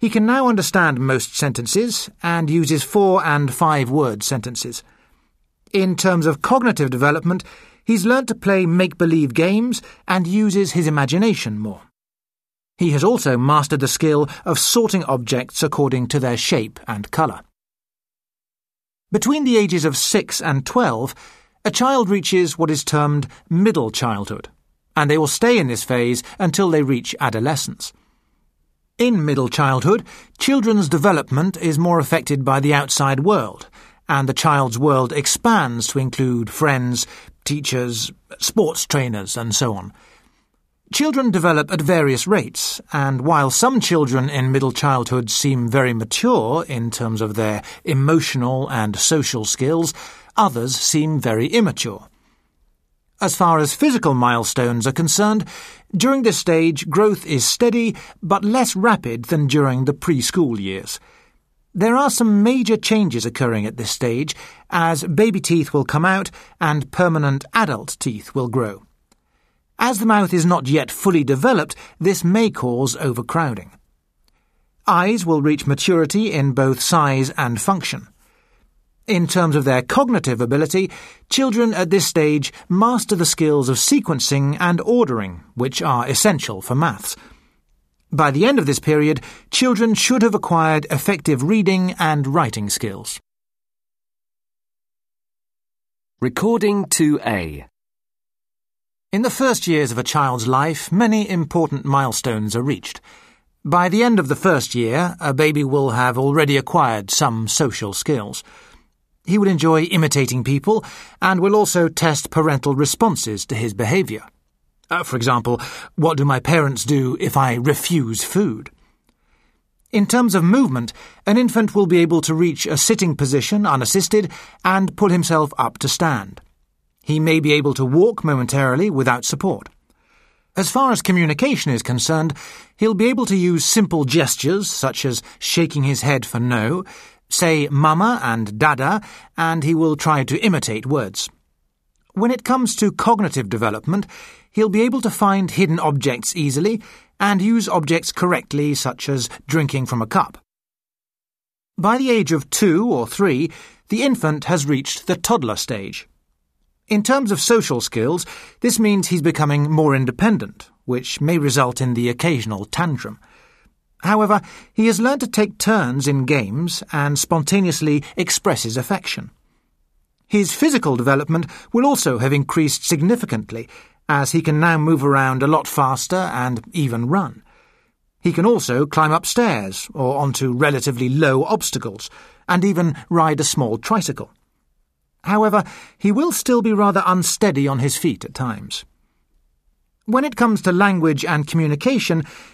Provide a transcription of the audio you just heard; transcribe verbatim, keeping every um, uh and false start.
He can now understand most sentences and uses four- and five-word sentences. In terms of cognitive development, he's learnt to play make-believe games and uses his imagination more. He has also mastered the skill of sorting objects according to their shape and colour. Between the ages of six and twelve, a child reaches what is termed middle childhood, and they will stay in this phase until they reach adolescence. In middle childhood, children's development is more affected by the outside world, and the child's world expands to include friends, teachers, sports trainers, and so on. Children develop at various rates, and while some children in middle childhood seem very mature in terms of their emotional and social skills, others seem very immature. As far as physical milestones are concerned, during this stage growth is steady but less rapid than during the preschool years. There are some major changes occurring at this stage, as baby teeth will come out and permanent adult teeth will grow. As the mouth is not yet fully developed, this may cause overcrowding. Eyes will reach maturity in both size and function. In terms of their cognitive ability, children at this stage master the skills of sequencing and ordering, which are essential for maths. By the end of this period, children should have acquired effective reading and writing skills. Recording two A. In the first years of a child's life, many important milestones are reached. By the end of the first year, a baby will have already acquired some social skills. He will enjoy imitating people and will also test parental responses to his behaviour. Uh, for example, what do my parents do if I refuse food? In terms of movement, an infant will be able to reach a sitting position unassisted and pull himself up to stand. He may be able to walk momentarily without support. As far as communication is concerned, he'll be able to use simple gestures such as shaking his head for no, say mama and dada, and he will try to imitate words. When it comes to cognitive development, he'll be able to find hidden objects easily and use objects correctly, such as drinking from a cup. By the age of two or three, the infant has reached the toddler stage. In terms of social skills, this means he's becoming more independent, which may result in the occasional tantrum. However, he has learned to take turns in games and spontaneously express his affection. His physical development will also have increased significantly, as he can now move around a lot faster and even run. He can also climb upstairs or onto relatively low obstacles, and even ride a small tricycle. However, he will still be rather unsteady on his feet at times. When it comes to language and communication,